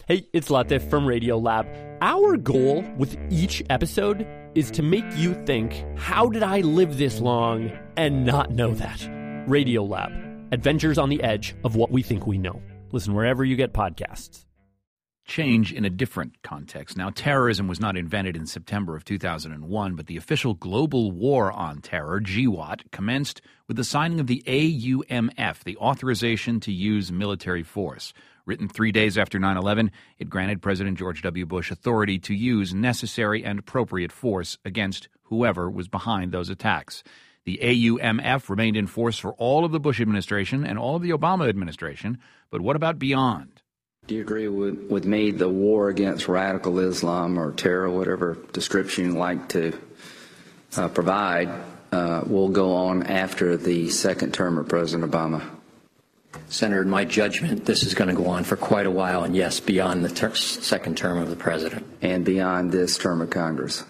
Hey, it's Latif from Radiolab. Our goal with each episode is to make you think, how did I live this long and not know that? Radiolab, adventures on the edge of what we think we know. Listen wherever you get podcasts. Change in a different context. Now, terrorism was not invented in September of 2001, but the official Global War on Terror, GWOT, commenced with the signing of the AUMF, the Authorization to Use Military Force. Written 3 days after 9/11, it granted President George W. Bush authority to use necessary and appropriate force against whoever was behind those attacks. The AUMF remained in force for all of the Bush administration and all of the Obama administration, but what about beyond? Do you agree with me the war against radical Islam or terror, whatever description you like to provide, will go on after the second term of President Obama? Senator, in my judgment, this is going to go on for quite a while, and yes, beyond the second term of the president. And beyond this term of Congress?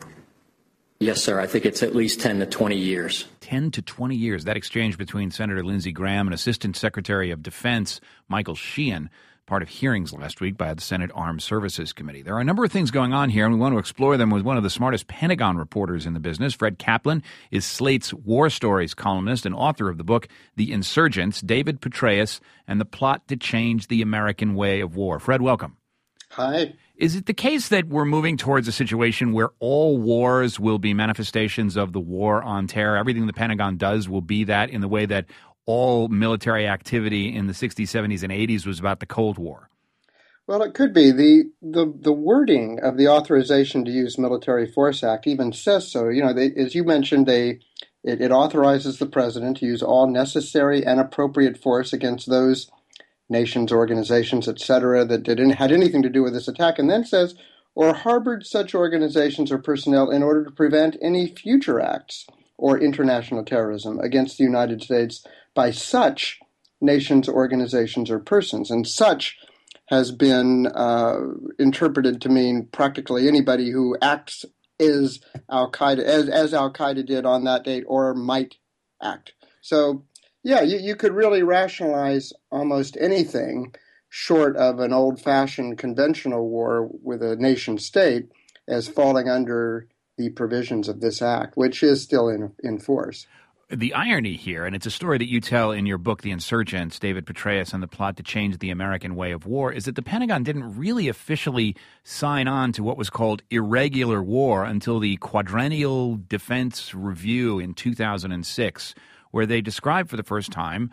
Yes, sir. I think it's at least 10 to 20 years. 10 to 20 years. That exchange between Senator Lindsey Graham and Assistant Secretary of Defense Michael Sheehan, part of hearings last week by the Senate Armed Services Committee. There are a number of things going on here, and we want to explore them with one of the smartest Pentagon reporters in the business. Fred Kaplan is Slate's War Stories columnist and author of the book The Insurgents, David Petraeus, and the Plot to Change the American Way of War. Fred, welcome. Hi. Is it the case that we're moving towards a situation where all wars will be manifestations of the war on terror? Everything the Pentagon does will be that, in the way that all military activity in the 60s, 70s, and 80s was about the Cold War? Well, it could be. The wording of the Authorization to Use Military Force Act even says so. You know, as you mentioned, it authorizes the president to use all necessary and appropriate force against those nations, organizations, etc., that had anything to do with this attack, and then says, or harbored such organizations or personnel in order to prevent any future acts or international terrorism against the United States by such nations, organizations, or persons. And such has been interpreted to mean practically anybody who acts as Al-Qaeda, as Al-Qaeda did on that date, or might act. So, yeah, you could really rationalize almost anything short of an old-fashioned conventional war with a nation-state as falling under the provisions of this act, which is still in force. The irony here, and it's a story that you tell in your book, The Insurgents, David Petraeus, and the Plot to Change the American Way of War, is that the Pentagon didn't really officially sign on to what was called irregular war until the Quadrennial Defense Review in 2006, where they described for the first time,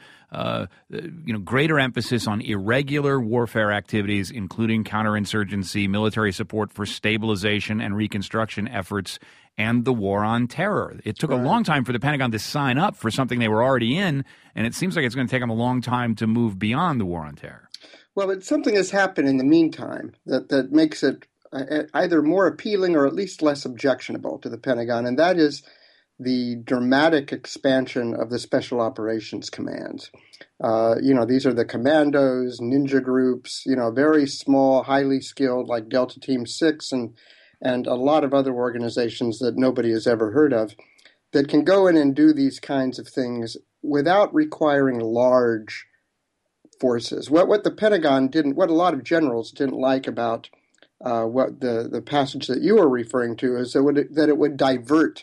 greater emphasis on irregular warfare activities, including counterinsurgency, military support for stabilization and reconstruction efforts, and the war on terror. It took a long time for the Pentagon to sign up for something they were already in, and it seems like it's going to take them a long time to move beyond the war on terror. Well, but something has happened in the meantime that makes it either more appealing or at least less objectionable to the Pentagon, and that is the dramatic expansion of the Special Operations Commands. These are the commandos, ninja groups, very small, highly skilled, like Delta Team 6 and a lot of other organizations that nobody has ever heard of, that can go in and do these kinds of things without requiring large forces. What the Pentagon didn't, what a lot of generals didn't like about what the passage that you were referring to is that it would divert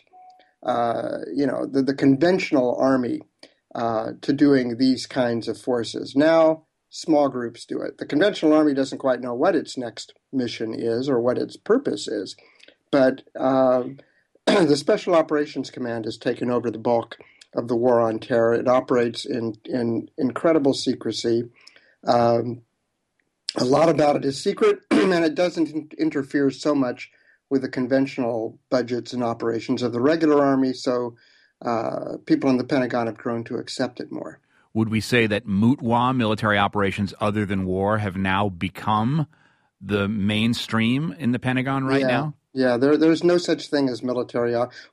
the conventional army to doing these kinds of forces. Now, small groups do it. The conventional army doesn't quite know what its next mission is or what its purpose is, but the Special Operations Command has taken over the bulk of the war on terror. It operates in incredible secrecy. A lot about it is secret, and it doesn't interfere so much with the conventional budgets and operations of the regular army, so people in the Pentagon have grown to accept it more. Would we say that MUTWA, military operations other than war, have now become the mainstream in the Pentagon now? Yeah, there's no such thing as military.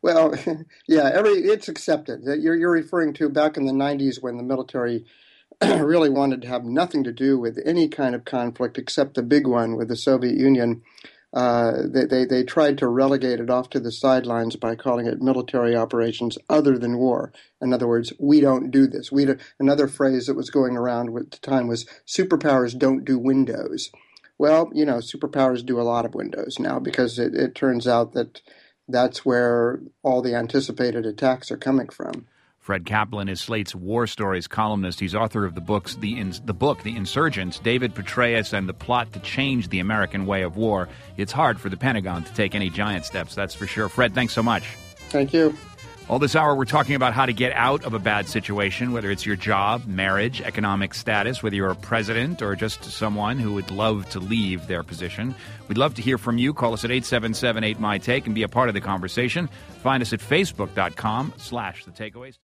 It's accepted. You're referring to back in the 90s when the military really wanted to have nothing to do with any kind of conflict except the big one with the Soviet Union. They tried to relegate it off to the sidelines by calling it military operations other than war. In other words, we don't do this. Another phrase that was going around at the time was superpowers don't do windows. Well, superpowers do a lot of windows now because it turns out that that's where all the anticipated attacks are coming from. Fred Kaplan is Slate's War Stories columnist. He's author of the book, The Insurgents, David Petraeus and the Plot to Change the American Way of War. It's hard for the Pentagon to take any giant steps, that's for sure. Fred, thanks so much. Thank you. All this hour, we're talking about how to get out of a bad situation, whether it's your job, marriage, economic status, whether you're a president or just someone who would love to leave their position. We'd love to hear from you. Call us at 877-8MY-TAKE and be a part of the conversation. Find us at facebook.com/thetakeaways.